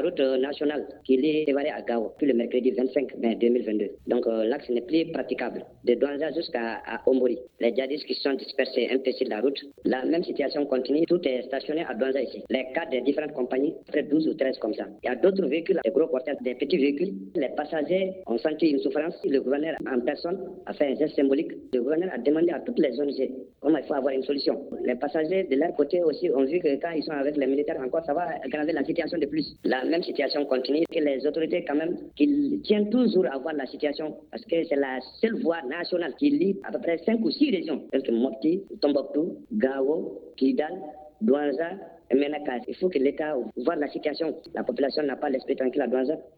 route nationale qui lie Sévaré à Gao, puis le mercredi 25 mai 2022. Donc l'axe n'est plus praticable. De Douanza jusqu'à Ombori. Les djihadistes qui sont dispersés un peu sur la route. La même situation continue. Tout est stationné à Douanza ici. Les cadres des différentes compagnies, près de 12 ou 13 comme ça. Il y a d'autres véhicules, des gros porteurs, des petits véhicules. Les passagers ont senti une souffrance. Le gouverneur en personne a fait un geste symbolique. Le gouverneur a demandé à toutes les ONG comment il faut avoir une solution. Les passagers de leur côté aussi ont vu que quand ils sont avec les militaires encore, ça va aggraver la situation de plus. La même situation continue, que les autorités quand même, qu'ils tiennent toujours à voir la situation, parce que c'est la seule voie nationale qui lie à peu près 5 ou 6 régions, telles que Mopti, Tombouctou, Gao, Kidal, Douanza et Menaka. Il faut que l'État voit la situation. La population n'a pas l'esprit tranquille à Douanza.